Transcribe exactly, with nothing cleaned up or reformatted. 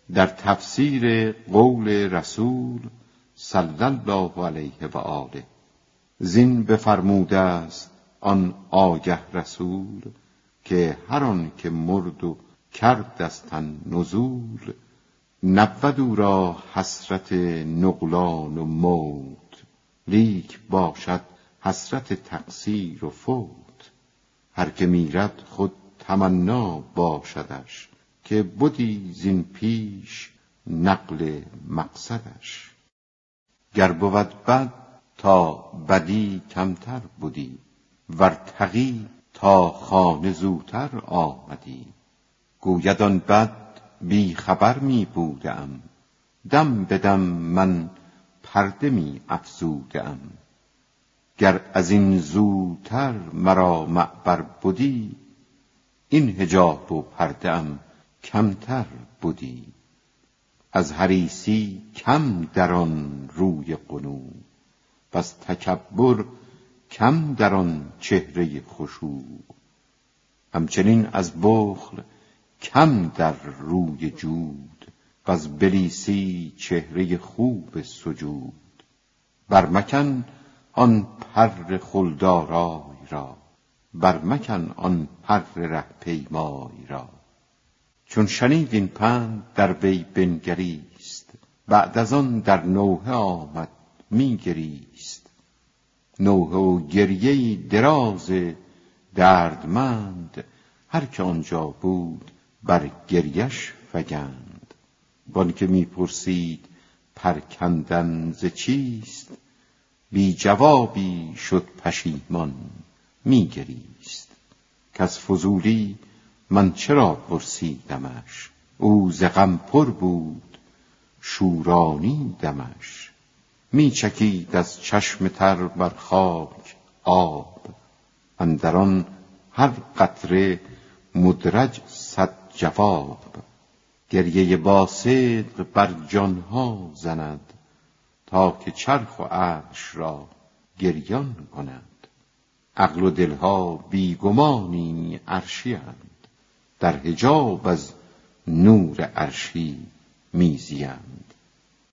در تفسیر قول رسول صلی الله علیه و آله زین بفرموده است آن آگه رسول که هر آن که مرد و کرد از تن نزول، نبود او را حسرت نقلان و موت، لیک باشد حسرت تقصیر و فوت. هر که میرد خود تمنا باشدش، که بودی زین پیش نقل مقصدش. گر بود بد تا بدی کمتر بودی، ور تقی تا خانه زوتر آمدی. گوید آن بد بی خبر می بودم، دم بدم من پرده می افزودم. گر از این زودتر مرا معبر بودی، این حجاب و پرده ام کمتر بودی. از حریصی کم در آن روی قنوع، پس تکبر کم در آن چهره خشوع. همچنین از بخل کم در روی جود، پس بلیسی چهره خوب سجود. برمکن آن پر خلدارای را، برمکن آن پر ره پیمای را. چون شنید این پند در وی بنگریست، بعد از آن در نوحه آمد می گریست. نوحه و گریه دراز دردمند، هر که آنجا بود بر گریش فگند. وان که می پرسید پرکندن ز چیست، بی جوابی شد پشیمان می گریست. کز فضولی من چرا پرسیدمش، او ز غم پر بود شورانیدمش. می چکید از چشم تر بر خاک آب، اندران هر قطره مدرج صد جواب. گریه با صدق بر جانها زند، تا که چرخ و عرش را گریان کند. عقل و دلها بی گمانی عرشی اند، در حجاب از نور عرشی می زیند.